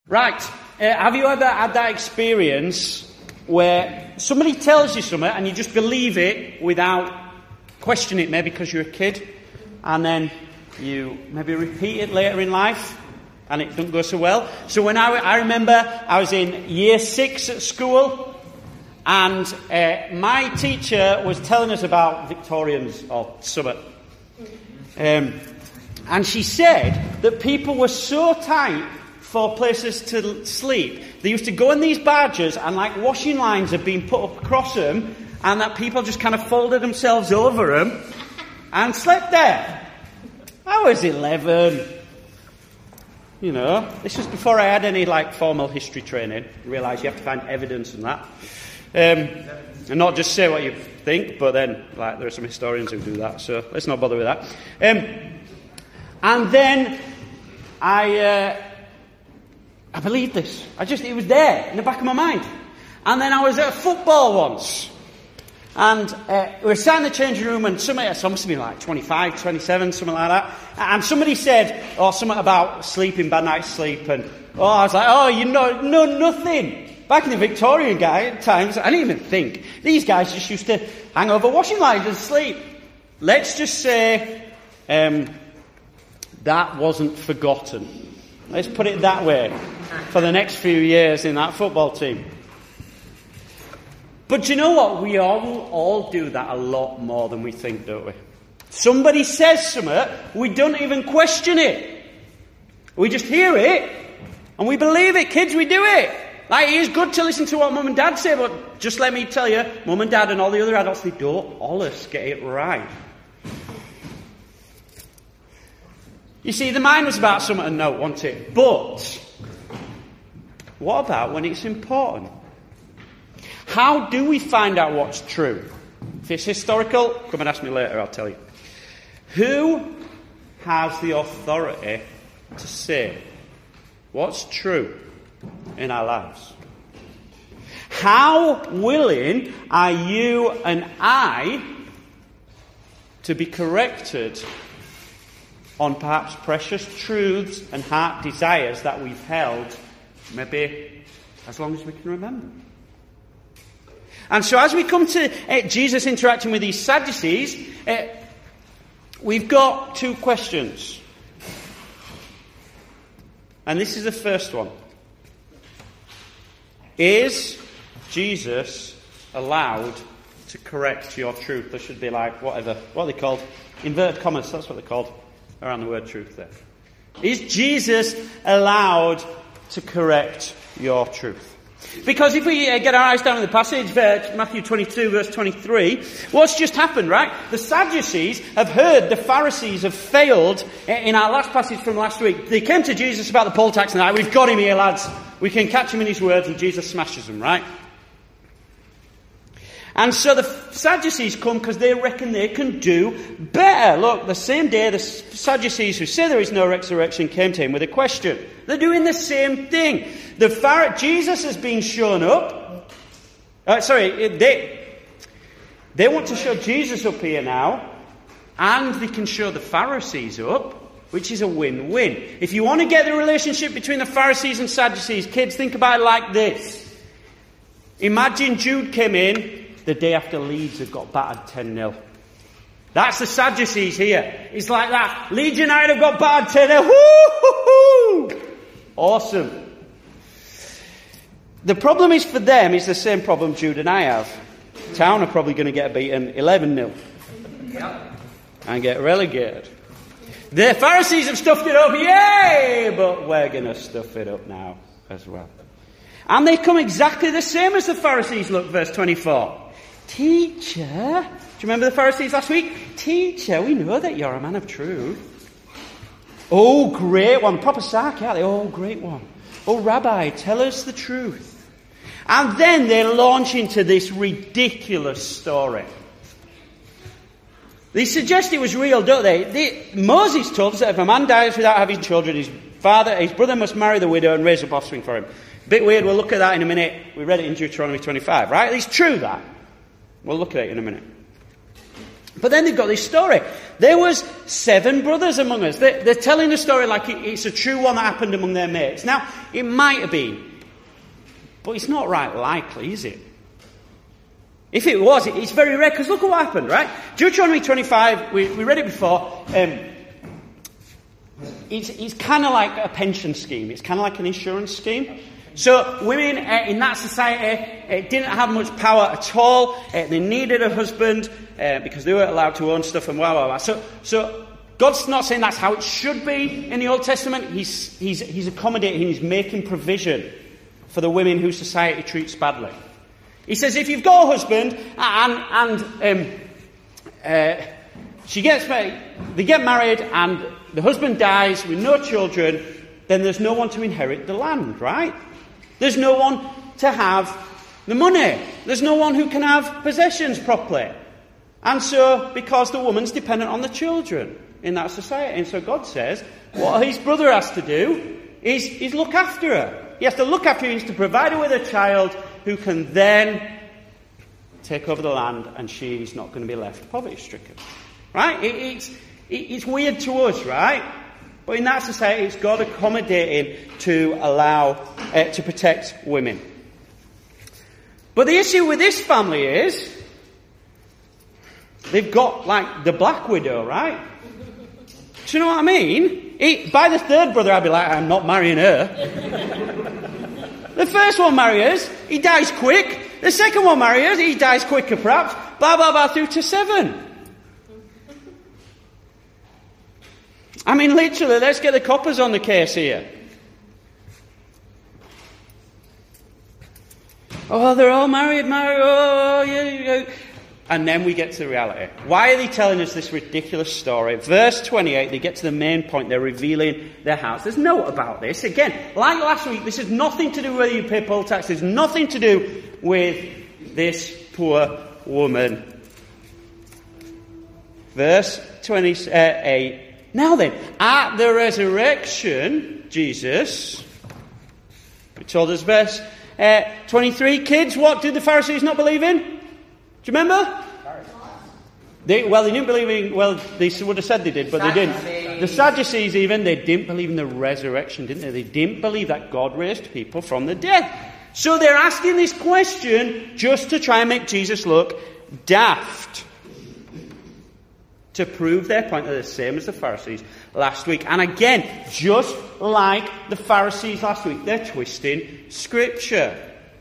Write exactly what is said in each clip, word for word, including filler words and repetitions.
Right, uh, have you ever had that experience where somebody tells you something and you just believe it without questioning it, maybe because you're a kid, and then you maybe repeat it later in life and it doesn't go so well? So when I, I remember I was in year six at school, and uh, my teacher was telling us about Victorians or something. Um, and she said that people were so tight for places to sleep. They used to go in these barges and like washing lines had been put up across them, and that people just kind of folded themselves over them and slept there. I was eleven. You know, this was before I had any like formal history training. Realised you have to find evidence and that. Um, and not just say what you think, but then like there are some historians who do that, so let's not bother with that. Um, and then I... Uh, I believed this. I just, it was there in the back of my mind. And then I was at a football once. And uh, we were sat in the changing room, and somebody, so I must have been like twenty-five, twenty-seven, something like that. And somebody said, or something about sleeping, bad night's sleep. And oh, I was like, oh, you know, know nothing. Back in the Victorian guy times, I didn't even think. These guys just used to hang over washing lines and sleep. Let's just say um, that wasn't forgotten. Let's put it that way for the next few years in that football team. But you know what? We all, all do that a lot more than we think, don't we? Somebody says something, we don't even question it. We just hear it and we believe it. Kids, we do it. Like, it is good to listen to what mum and dad say, but just let me tell you, mum and dad and all the other adults, they don't always get it right. You see, the mind was about something to note, wasn't it? But what about when it's important? How do we find out what's true? If it's historical, come and ask me later, I'll tell you. Who has the authority to say what's true in our lives? How willing are you and I to be corrected on perhaps precious truths and heart desires that we've held maybe as long as we can remember? And so as we come to uh, Jesus interacting with these Sadducees, uh, we've got two questions. And this is the first one. Is Jesus allowed to correct your truth? There should be like whatever, what are they called? Inverted commas, that's what they're called. Around the word truth there. Is Jesus allowed to correct your truth? Because if we uh, get our eyes down in the passage, uh, Matthew twenty-two, verse twenty-three, what's just happened, right? The Sadducees have heard the Pharisees have failed in our last passage from last week. They came to Jesus about the poll tax and that. We've got him here, lads. We can catch him in his words, and Jesus smashes them, right? And so the Sadducees come because they reckon they can do better. Look, the same day the Sadducees who say there is no resurrection came to him with a question. They're doing the same thing. The Phar- Jesus has been shown up. Uh, sorry, they, they want to show Jesus up here now, and they can show the Pharisees up, which is a win-win. If you want to get the relationship between the Pharisees and Sadducees, kids, think about it like this. Imagine Jude came in the day after Leeds had got battered ten nil. That's the Sadducees here. It's like that. Leeds United have got battered ten nil. Woo-hoo-hoo! Awesome. The problem is for them is the same problem Jude and I have. Town are probably going to get beaten eleven nil. And get relegated. The Pharisees have stuffed it up. Yay! But we're going to stuff it up now as well. And they come exactly the same as the Pharisees. Look, verse twenty-four. Teacher, do you remember the Pharisees last week? Teacher, we know that you're a man of truth. Oh, great one. Proper sark, aren't they? Oh, great one. Oh, Rabbi, tell us the truth. And then they launch into this ridiculous story. They suggest it was real, don't they? they? Moses told us that if a man dies without having children, his father, his brother must marry the widow and raise up offspring for him. Bit weird, we'll look at that in a minute. We read it in Deuteronomy twenty-five, right? It's true that. We'll look at it in a minute. But then they've got this story. There was seven brothers among us. They're, they're telling the story like it, it's a true one that happened among their mates. Now, it might have been, but it's not right likely, is it? If it was, it, it's very rare, because look at what happened, right? Deuteronomy twenty-five, we, we read it before. Um, it's it's kind of like a pension scheme. It's kind of like an insurance scheme. So women uh, in that society uh, didn't have much power at all. Uh, they needed a husband uh, because they weren't allowed to own stuff and blah, blah, blah. So, so God's not saying that's how it should be in the Old Testament. He's, he's, he's accommodating, he's making provision for the women who society treats badly. He says if you've got a husband and, and um, uh, she gets married, they get married and the husband dies with no children, then there's no one to inherit the land, right? There's no one to have the money. There's no one who can have possessions properly. And so, because the woman's dependent on the children in that society. And so God says, what his brother has to do is, is look after her. He has to look after her, he has to provide her with a child who can then take over the land, and she's not going to be left poverty-stricken. Right? It, it's, it, it's weird to us, right? But in that society, it's God accommodating to allow, uh, to protect women. But the issue with this family is, they've got, like, the black widow, right? Do you know what I mean? It, by the third brother, I'd be like, I'm not marrying her. The first one marries, he dies quick. The second one marries, he dies quicker perhaps. Blah, blah, blah, through to seven. I mean, literally, let's get the coppers on the case here. Oh, they're all married, married, oh, yeah, yeah. And then we get to the reality. Why are they telling us this ridiculous story? Verse twenty-eight, they get to the main point. They're revealing their house. There's note about this. Again, like last week, this has nothing to do with whether you pay poll tax. There's nothing to do with this poor woman. Verse twenty-eight. Now then, at the resurrection, Jesus, he told us verse uh, twenty-three, kids, what did the Pharisees not believe in? Do you remember? They, well, they didn't believe in, well, they would have said they did, but they didn't. The Sadducees even, they didn't believe in the resurrection, didn't they? They didn't believe that God raised people from the dead. So they're asking this question just to try and make Jesus look daft. To prove their point, they're the same as the Pharisees last week. And again, just like the Pharisees last week, they're twisting Scripture.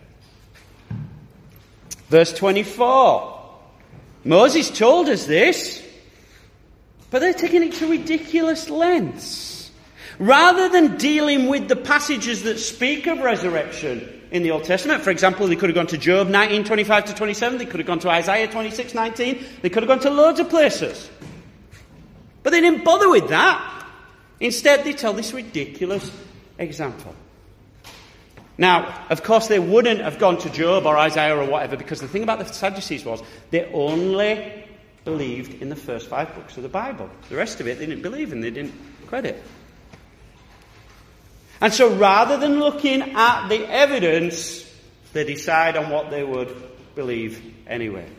Verse twenty-four. Moses told us this, but they're taking it to ridiculous lengths. Rather than dealing with the passages that speak of resurrection in the Old Testament, for example, they could have gone to Job nineteen, twenty-five to twenty-seven, they could have gone to Isaiah twenty-six, nineteen, they could have gone to loads of places. But they didn't bother with that. Instead, they tell this ridiculous example. Now, of course, they wouldn't have gone to Job or Isaiah or whatever, because the thing about the Sadducees was they only believed in the first five books of the Bible. The rest of it they didn't believe in, they didn't credit. And so rather than looking at the evidence, they decide on what they would believe anyway.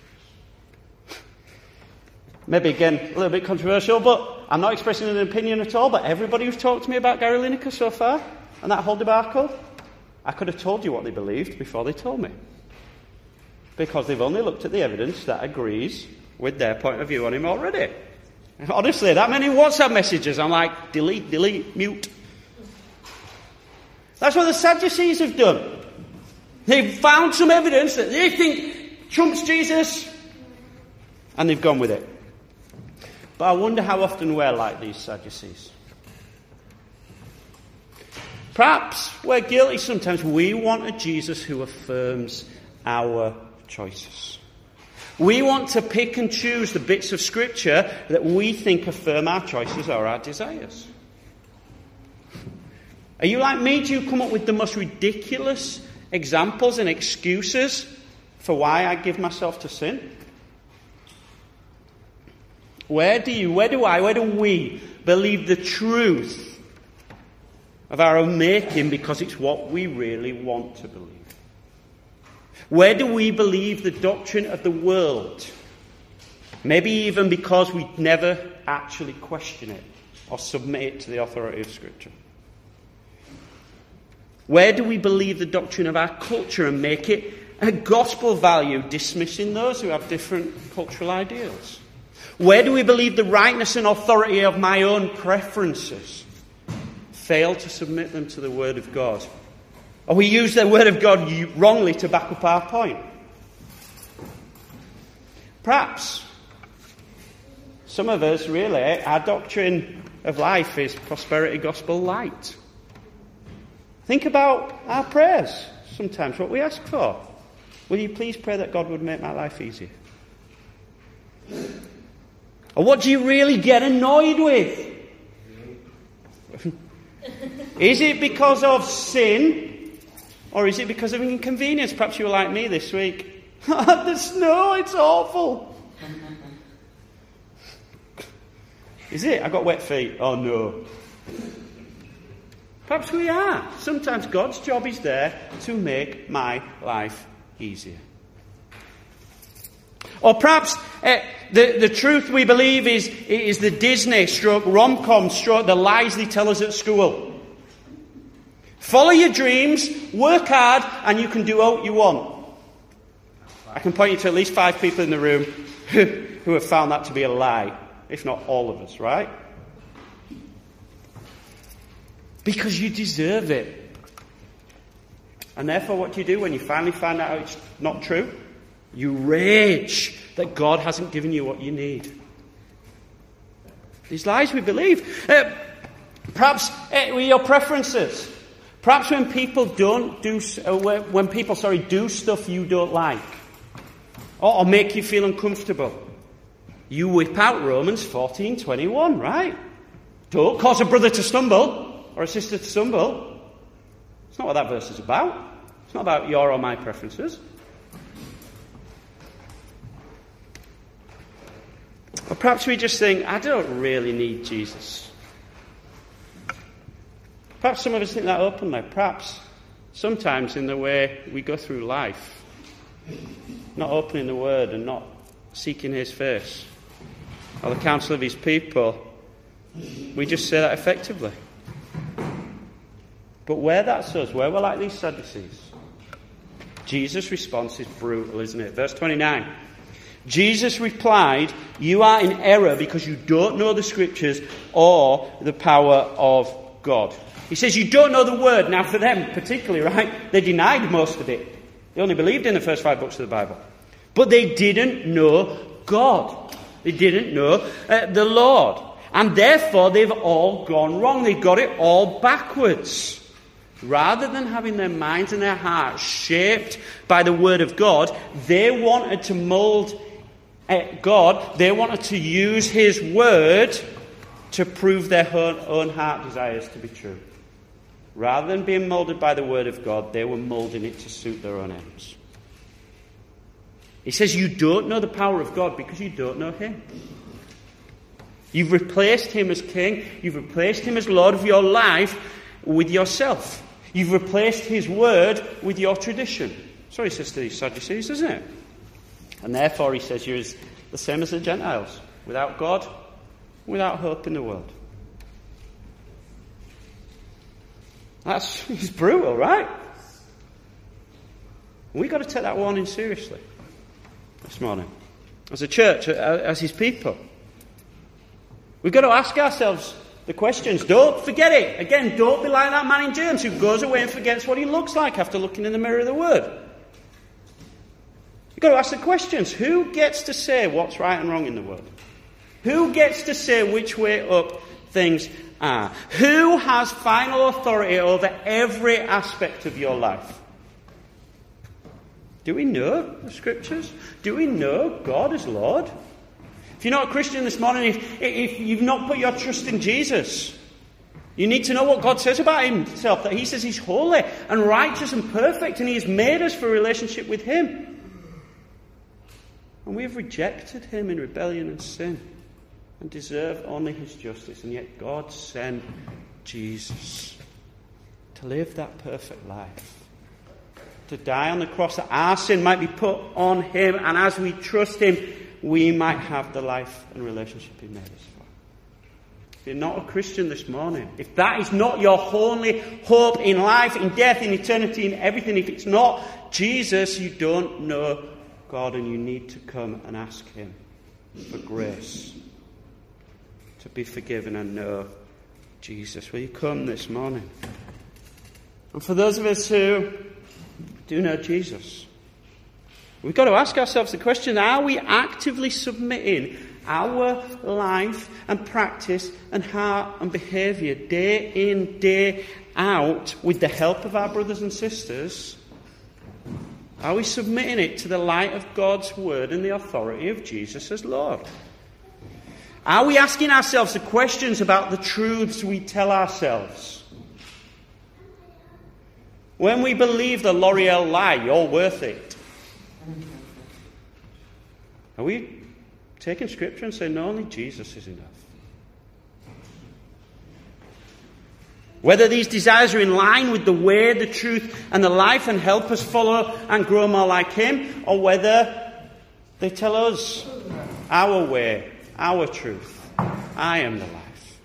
Maybe, again, a little bit controversial, but I'm not expressing an opinion at all, but everybody who's talked to me about Gary Lineker so far, and that whole debacle, I could have told you what they believed before they told me. Because they've only looked at the evidence that agrees with their point of view on him already. Honestly, that many WhatsApp messages, I'm like, delete, delete, mute. That's what the Sadducees have done. They've found some evidence that they think trumps Jesus, and they've gone with it. But I wonder how often we're like these Sadducees. Perhaps we're guilty sometimes. We want a Jesus who affirms our choices. We want to pick and choose the bits of Scripture that we think affirm our choices or our desires. Are you like me? Do you come up with the most ridiculous examples and excuses for why I give myself to sin? Where do you, where do I, where do we believe the truth of our own making because it's what we really want to believe? Where do we believe the doctrine of the world Maybe even because we never actually question it or submit it to the authority of Scripture. Where do we believe the doctrine of our culture and make it a gospel value, dismissing those who have different cultural ideals? Where do we believe the rightness and authority of my own preferences, fail to submit them to the Word of God? Or we use the Word of God wrongly to back up our point? Perhaps some of us, really, our doctrine of life is prosperity gospel light. Think about our prayers sometimes, what we ask for. Will you please pray that God would make my life easier? Or what do you really get annoyed with? Is it because of sin? Or is it because of inconvenience? Perhaps you were like me this week. The snow, it's awful. Is it? I got wet feet. Oh no. Perhaps we are. Sometimes God's job is there to make my life easier. Or perhaps uh, the, the truth we believe is, is the Disney stroke rom-com stroke the lies they tell us at school. Follow your dreams, work hard, and you can do what you want. I can point you to at least five people in the room who, who have found that to be a lie, if not all of us, right? Because you deserve it. And therefore what do you do when you finally find out it's not true? You rage that God hasn't given you what you need. These lies we believe. Uh, perhaps uh, with your preferences. Perhaps when people don't do, uh, when people, sorry, do stuff you don't like, or, or make you feel uncomfortable, you whip out Romans fourteen twenty-one, right? Don't cause a brother to stumble or a sister to stumble. It's not what that verse is about. It's not about your or my preferences. Or perhaps we just think, I don't really need Jesus. Perhaps some of us think that openly. Perhaps sometimes in the way we go through life, not opening the Word and not seeking His face or the counsel of His people, we just say that effectively. But where that's us, where we're like these Sadducees, Jesus' response is brutal, isn't it? Verse twenty-nine. Jesus replied, "You are in error because you don't know the Scriptures or the power of God." He says you don't know the Word. Now for them particularly, right, they denied most of it. They only believed in the first five books of the Bible. But they didn't know God. They didn't know uh, the Lord. And therefore they've all gone wrong. They've got it all backwards. Rather than having their minds and their hearts shaped by the Word of God, they wanted to mould God, they wanted to use His Word to prove their own, own heart desires to be true. Rather than being moulded by the Word of God, they were moulding it to suit their own ends. He says you don't know the power of God because you don't know Him. You've replaced Him as King. You've replaced Him as Lord of your life with yourself. You've replaced His Word with your tradition. So he says to these Sadducees, isn't it? And therefore, he says, you're the same as the Gentiles. Without God, without hope in the world. That's it's brutal, right? We've got to take that warning seriously this morning. As a church, as His people. We've got to ask ourselves the questions. Don't forget it. Again, don't be like that man in James who goes away and forgets what he looks like after looking in the mirror of the Word. You've got to ask the questions. Who gets to say what's right and wrong in the world? Who gets to say which way up things are? Who has final authority over every aspect of your life? Do we know the Scriptures? Do we know God as Lord? If you're not a Christian this morning, if, if you've not put your trust in Jesus, you need to know what God says about Himself, that He says He's holy and righteous and perfect, and He has made us for a relationship with Him. And we have rejected Him in rebellion and sin and deserve only His justice. And yet God sent Jesus to live that perfect life, to die on the cross that our sin might be put on Him. And as we trust Him, we might have the life and relationship he made us for. If you're not a Christian this morning, if that is not your only hope in life, in death, in eternity, in everything, if it's not Jesus, you don't know God, and you need to come and ask him for grace to be forgiven and know Jesus. Will you come this morning? And for those of us who do know Jesus, we've got to ask ourselves the question, are we actively submitting our life and practice and heart and behaviour day in, day out with the help of our brothers and sisters? Are we submitting it to the light of God's word and the authority of Jesus as Lord? Are we asking ourselves the questions about the truths we tell ourselves? When we believe the L'Oreal lie, you're worth it, are we taking Scripture and saying, no, only Jesus is enough? Whether these desires are in line with the way, the truth, and the life and help us follow and grow more like him, or whether they tell us our way, our truth, I am the life.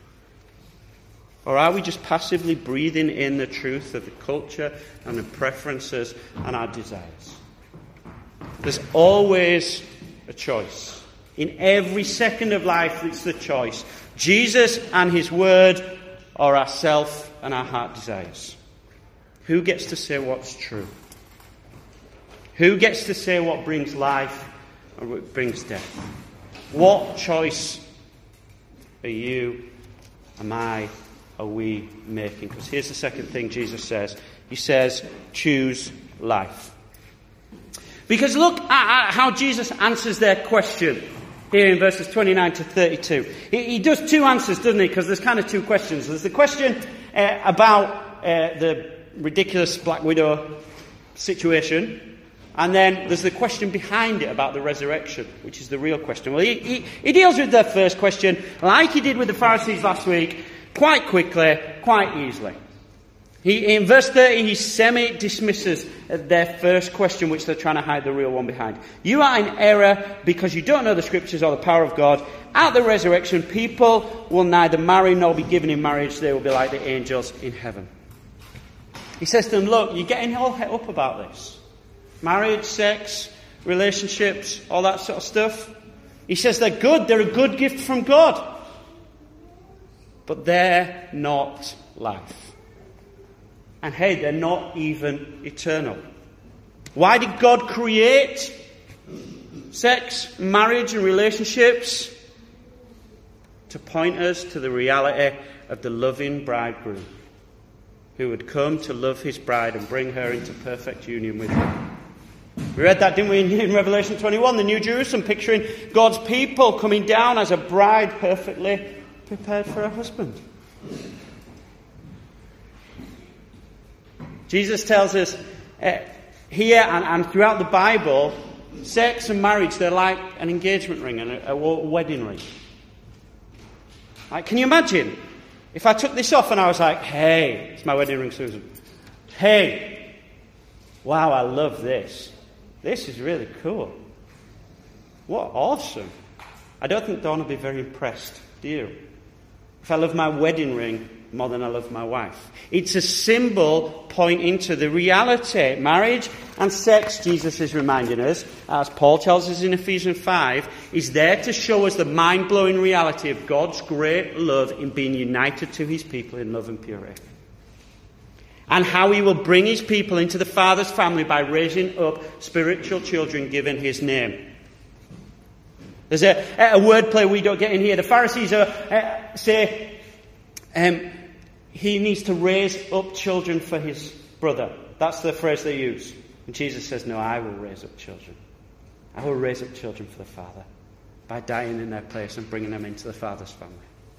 Or are we just passively breathing in the truth of the culture and the preferences and our desires? There's always a choice. In every second of life, it's the choice. Jesus and his word, or ourself and our heart desires. Who gets to say what's true? Who gets to say what brings life or what brings death? What choice are you, am I, are we making? Because here's the second thing Jesus says. He says, choose life. Because look at how Jesus answers their question here in verses twenty-nine to thirty-two. He, he does two answers, doesn't he? Because there's kind of two questions. There's the question uh, about uh, the ridiculous Black Widow situation. And then there's the question behind it about the resurrection, which is the real question. Well, he, he, he deals with the first question, like he did with the Pharisees last week, quite quickly, quite easily. He, in verse thirty, he semi-dismisses their first question, which they're trying to hide the real one behind. You are in error because you don't know the Scriptures or the power of God. At the resurrection, people will neither marry nor be given in marriage. They will be like the angels in heaven. He says to them, look, you're getting all het up about this. Marriage, sex, relationships, all that sort of stuff. He says they're good. They're a good gift from God. But they're not life. And hey, they're not even eternal. Why did God create sex, marriage and relationships? To point us to the reality of the loving bridegroom who would come to love his bride and bring her into perfect union with him. We read that, didn't we, in Revelation twenty-one, the New Jerusalem, picturing God's people coming down as a bride perfectly prepared for her husband. Jesus tells us uh, here and, and throughout the Bible, sex and marriage, they're like an engagement ring and a, a wedding ring. Like, can you imagine if I took this off and I was like, hey, it's my wedding ring, Susan. Hey, wow, I love this. This is really cool. What awesome. I don't think Dawn will be very impressed, do you? If I love my wedding ring more than I love my wife. It's a symbol pointing to the reality. Marriage and sex, Jesus is reminding us, as Paul tells us in Ephesians five, is there to show us the mind-blowing reality of God's great love in being united to his people in love and purity. And how he will bring his people into the Father's family by raising up spiritual children given his name. There's a, a wordplay we don't get in here. The Pharisees are, uh, say, um, he needs to raise up children for his brother. That's the phrase they use. And Jesus says, no, I will raise up children. I will raise up children for the Father by dying in their place and bringing them into the Father's family.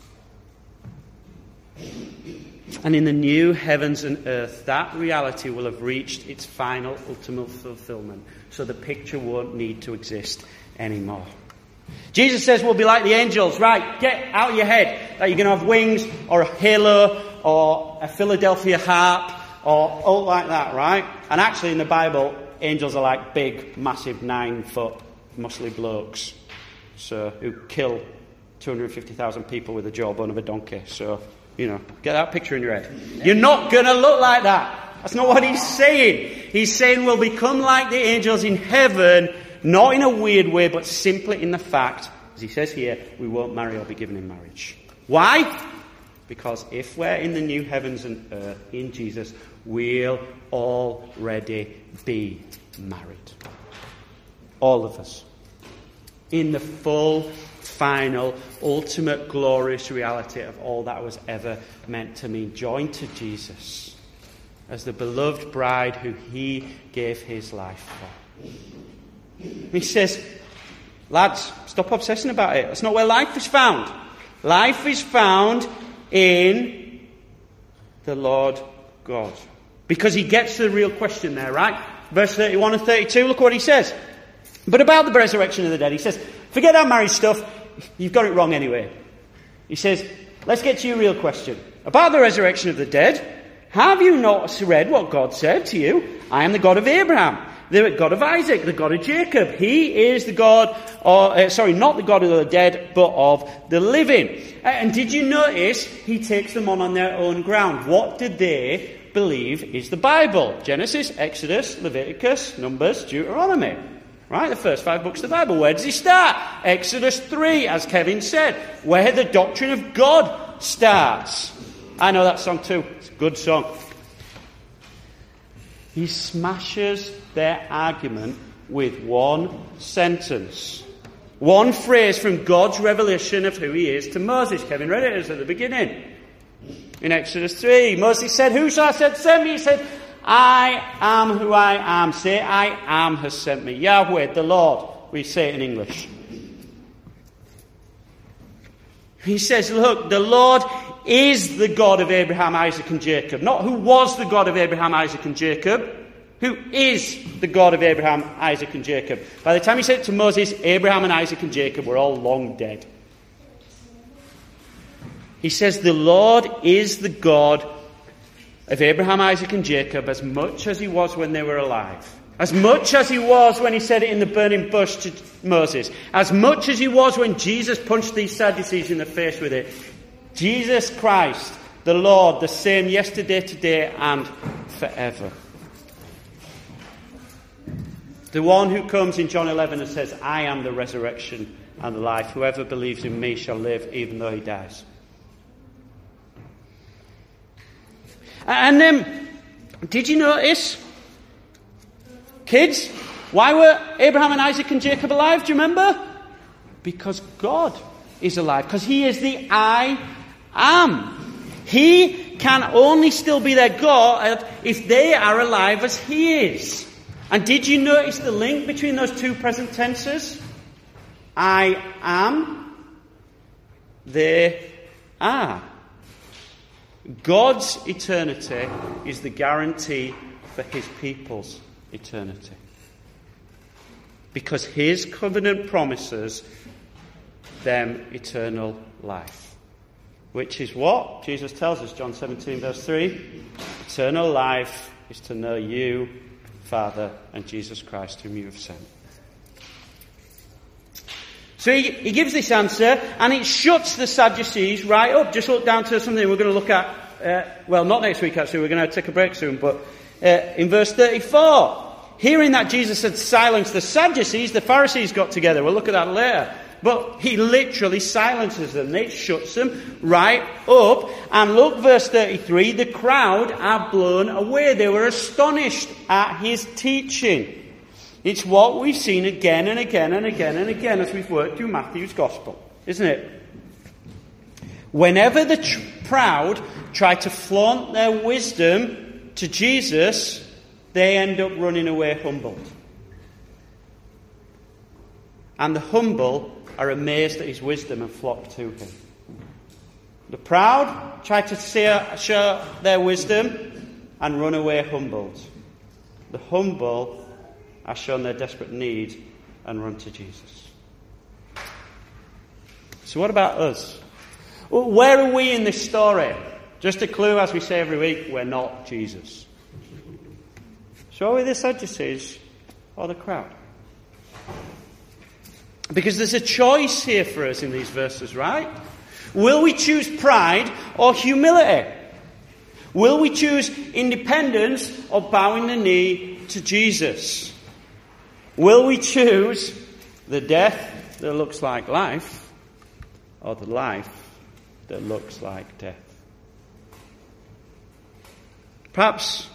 And in the new heavens and earth, that reality will have reached its final, ultimate fulfillment. So the picture won't need to exist anymore. Jesus says we'll be like the angels. Right, get out of your head that you're going to have wings or a halo or a Philadelphia harp or all like that, right? And actually in the Bible, angels are like big, massive, nine-foot, muscly blokes. so who kill two hundred fifty thousand people with the jawbone of a donkey. So, you know, get that picture in your head. You're not going to look like that. That's not what he's saying. He's saying we'll become like the angels in heaven, not in a weird way, but simply in the fact, as he says here, we won't marry or be given in marriage. Why? Because if we're in the new heavens and earth in Jesus, we'll already be married. All of us. In the full, final, ultimate, glorious reality of all that was ever meant to mean. Joined to Jesus as the beloved bride who he gave his life for. He says, lads, stop obsessing about it. That's not where life is found. Life is found in the Lord God. Because he gets to the real question there, right? Verse thirty-one and thirty-two, look what he says. But about the resurrection of the dead, he says, forget that marriage stuff. You've got it wrong anyway. He says, let's get to your real question. About the resurrection of the dead, have you not read what God said to you? I am the God of Abraham, the God of Isaac, the God of Jacob. He is the God, or, uh, sorry, not the God of the dead, but of the living. Uh, and did you notice he takes them on on their own ground? What did they believe is the Bible? Genesis, Exodus, Leviticus, Numbers, Deuteronomy. Right, the first five books of the Bible. Where does he start? Exodus three, as Kevin said, where the doctrine of God starts. I know that song too. It's a good song. He smashes their argument with one sentence. One phrase from God's revelation of who he is to Moses. Kevin read it at the beginning. In Exodus three, Moses said, who shall I said sent me? He said, I am who I am. Say, I am has sent me. Yahweh, the Lord. We say it in English. He says, look, the Lord is the God of Abraham, Isaac and Jacob. Not who was the God of Abraham, Isaac and Jacob. Who is the God of Abraham, Isaac and Jacob. By the time he said it to Moses, Abraham and Isaac and Jacob were all long dead. He says the Lord is the God of Abraham, Isaac and Jacob as much as he was when they were alive. As much as he was when he said it in the burning bush to Moses. As much as he was when Jesus punched these Sadducees in the face with it. Jesus Christ, the Lord, the same yesterday, today and forever. The one who comes in John eleven and says, I am the resurrection and the life. Whoever believes in me shall live even though he dies. And then, um, did you notice, kids, why were Abraham and Isaac and Jacob alive? Do you remember? Because God is alive. Because he is the I am. He can only still be their God if they are alive as he is. And did you notice the link between those two present tenses? I am, they are. God's eternity is the guarantee for his people's eternity. Because his covenant promises them eternal life. Which is what? Jesus tells us, John seventeen verse three. Eternal life is to know you, Father, and Jesus Christ whom you have sent. So he, he gives this answer, and it shuts the Sadducees right up. Just look down to something we're going to look at, uh, well, not next week actually, we're going to take a break soon, but uh, in verse thirty-four. Hearing that Jesus had silenced the Sadducees, the Pharisees got together. We'll look at that later. But he literally silences them. It shuts them right up. And look, verse thirty-three, the crowd are blown away. They were astonished at his teaching. It's what we've seen again and again and again and again as we've worked through Matthew's Gospel, isn't it? Whenever the tr- proud try to flaunt their wisdom to Jesus, they end up running away humbled. And the humble are amazed at his wisdom and flock to him. The proud try to show their wisdom and run away humbled. The humble are shown their desperate need and run to Jesus. So what about us? Well, where are we in this story? Just a clue, as we say every week, we're not Jesus. So are we the Sadducees or the crowd? Because there's a choice here for us in these verses, right? Will we choose pride or humility? Will we choose independence or bowing the knee to Jesus? Will we choose the death that looks like life or the life that looks like death? Perhaps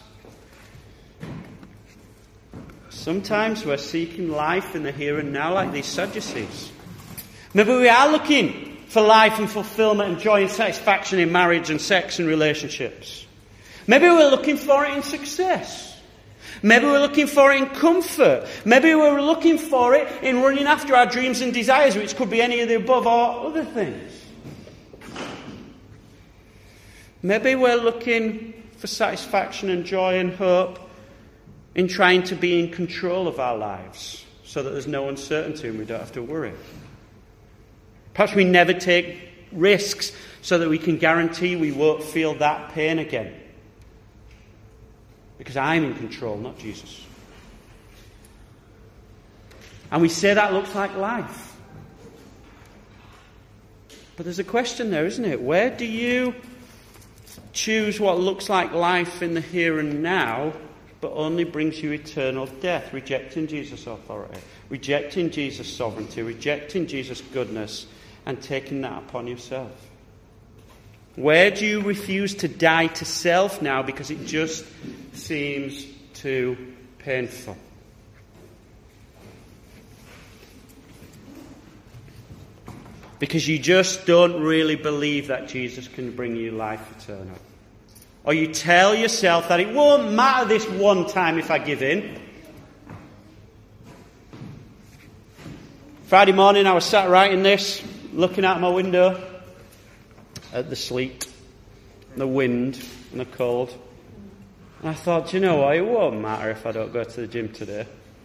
sometimes we're seeking life in the here and now like these Sadducees. Maybe we are looking for life and fulfillment and joy and satisfaction in marriage and sex and relationships. Maybe we're looking for it in success. Maybe we're looking for it in comfort. Maybe we're looking for it in running after our dreams and desires, which could be any of the above or other things. Maybe we're looking for satisfaction and joy and hope in trying to be in control of our lives so that there's no uncertainty and we don't have to worry. Perhaps we never take risks so that we can guarantee we won't feel that pain again. Because I'm in control, not Jesus. And we say that looks like life. But there's a question there, isn't it? Where do you choose what looks like life in the here and now, but only brings you eternal death? Rejecting Jesus' authority, rejecting Jesus' sovereignty, rejecting Jesus' goodness, and taking that upon yourself. Where do you refuse to die to self now because it just seems too painful? Because you just don't really believe that Jesus can bring you life eternal. Or you tell yourself that it won't matter this one time if I give in. Friday morning I was sat writing this, looking out my window at the sleet, the wind and the cold. And I thought, do you know what, it won't matter if I don't go to the gym today.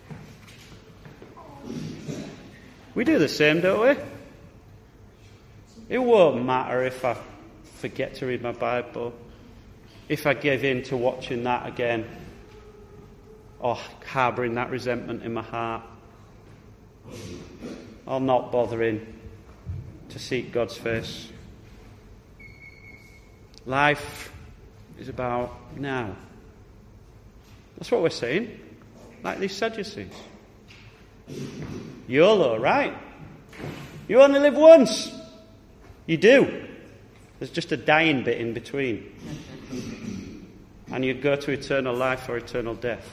We do the same, don't we? It won't matter if I forget to read my Bible, if I give in to watching that again, or harbouring that resentment in my heart, or not bothering to seek God's face. Life is about now. That's what we're saying, like these Sadducees. YOLO, right? You only live once. You do. There's just a dying bit in between. And you go to eternal life or eternal death.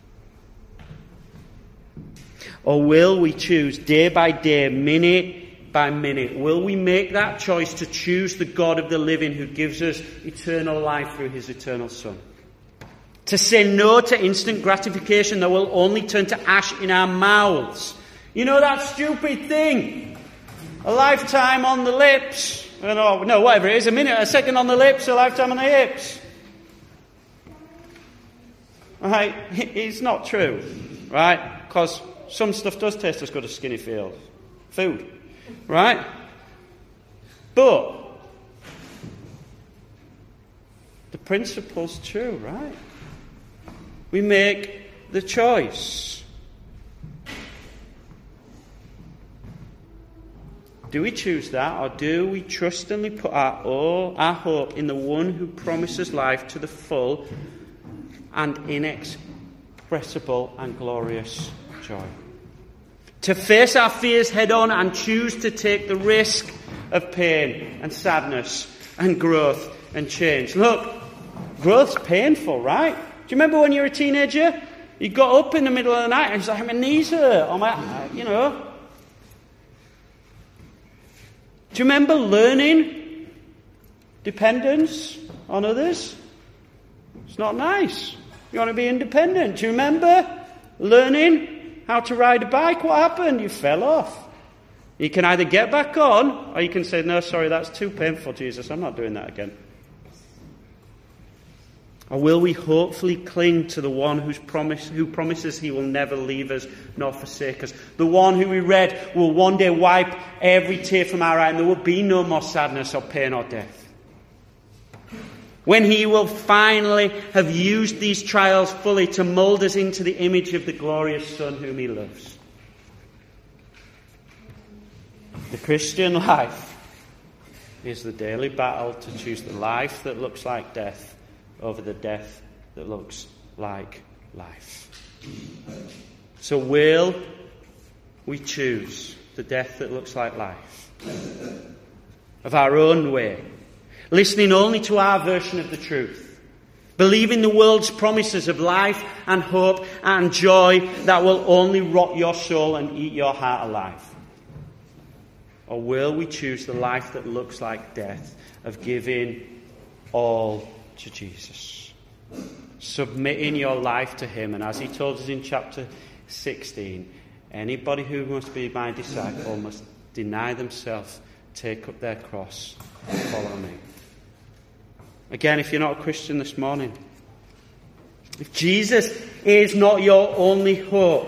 Or will we choose day by day, minute by minute? Will we make that choice to choose the God of the living who gives us eternal life through his eternal Son? To say no to instant gratification that will only turn to ash in our mouths. You know that stupid thing? A lifetime on the lips. No, no, whatever it is, a minute, a second on the lips, a lifetime on the hips. Right? It's not true. Right? Because some stuff does taste as good as skinny field food. Right? But the principle's true, right? We make the choice. Do we choose that, or do we trustingly put our all our hope in the one who promises life to the full and inexpressible and glorious joy? To face our fears head on and choose to take the risk of pain and sadness and growth and change. Look, growth's painful, right? Do you remember when you were a teenager? You got up in the middle of the night and it's like, my knees hurt, or my, you know. Do you remember learning dependence on others? It's not nice. You want to be independent. Do you remember learning how to ride a bike? What happened? You fell off. You can either get back on, or you can say, no, sorry, that's too painful, Jesus. I'm not doing that again. Or will we hopefully cling to the one who's promise, who promises he will never leave us nor forsake us? The one who we read will one day wipe every tear from our eye and there will be no more sadness or pain or death. When he will finally have used these trials fully to mould us into the image of the glorious Son whom he loves. The Christian life is the daily battle to choose the life that looks like death over the death that looks like life. So will we choose the death that looks like life? Of our own way, listening only to our version of the truth, believing the world's promises of life and hope and joy that will only rot your soul and eat your heart alive? Or will we choose the life that looks like death, of giving all to Jesus, submitting your life to him? And as he told us in chapter sixteen, anybody who must be my disciple must deny themselves, take up their cross, and follow me. Again, if you're not a Christian this morning, if Jesus is not your only hope,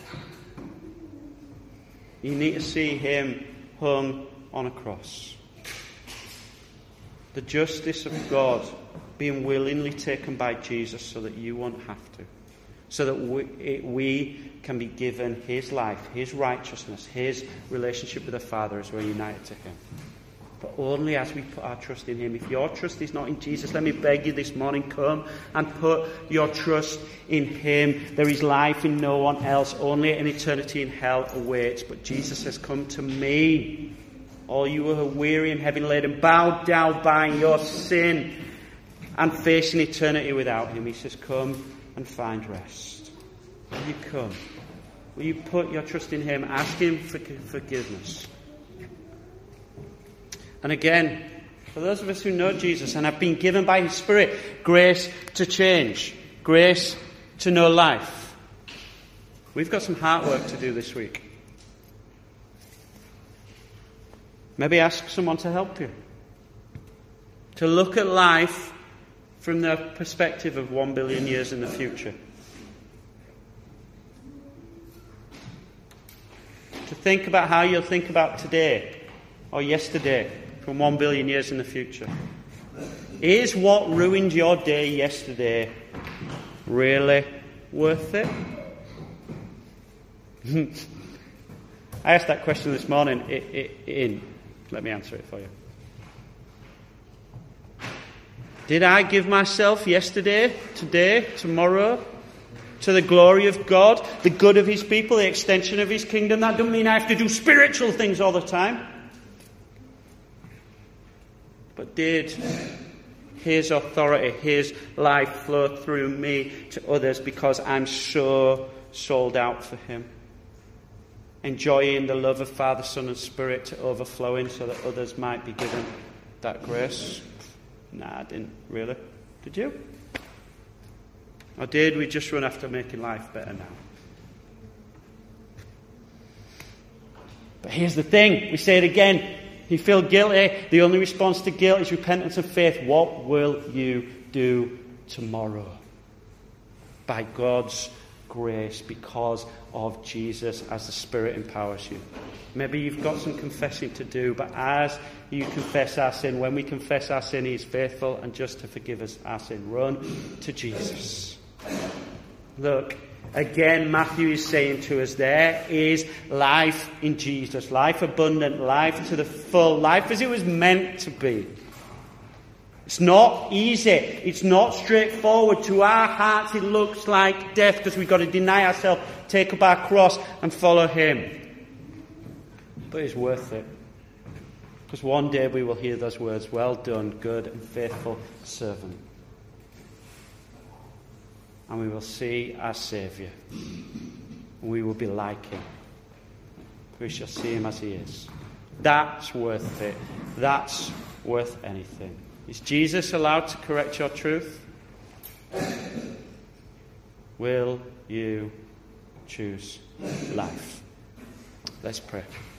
you need to see him hung on a cross. The justice of God being willingly taken by Jesus so that you won't have to. So that we, it, we can be given his life, his righteousness, his relationship with the Father as we're united to him. But only as we put our trust in him. If your trust is not in Jesus, let me beg you this morning, come and put your trust in him. There is life in no one else. Only an eternity in hell awaits. But Jesus says, come to me, all you who are weary and heavy laden, bowed down by your sin and facing eternity without him. He says, come and find rest. Will you come? Will you put your trust in him? Ask him for forgiveness. And again, for those of us who know Jesus and have been given by his Spirit grace to change, grace to know life, we've got some hard work to do this week. Maybe ask someone to help you. To look at life from the perspective of one billion years in the future. To think about how you'll think about today or yesterday from one billion years in the future. Is what ruined your day yesterday really worth it? I asked that question this morning in... Let me answer it for you. Did I give myself yesterday, today, tomorrow, to the glory of God, the good of his people, the extension of his kingdom? That doesn't mean I have to do spiritual things all the time. But did his authority, his life flow through me to others because I'm so sold out for him? Enjoying the love of Father, Son and Spirit to overflowing so that others might be given that grace? Nah, I didn't really. Did you? Or did we just run after making life better now? But here's the thing. We say it again. You feel guilty. The only response to guilt is repentance and faith. What will you do tomorrow? By God's grace, because of Jesus, as the Spirit empowers you. Maybe you've got some confessing to do, but as you confess our sin, when we confess our sin, he is faithful and just to forgive us our sin. Run to Jesus. Look, again, Matthew is saying to us, there is life in Jesus. Life abundant, life to the full, life as it was meant to be. It's not easy. It's not straightforward. To our hearts it looks like death because we've got to deny ourselves, take up our cross and follow him. But it's worth it. Because one day we will hear those words, well done, good and faithful servant. And we will see our Saviour. We will be like him. We shall see him as he is. That's worth it. That's worth anything. Is Jesus allowed to correct your truth? Will you choose life? Let's pray.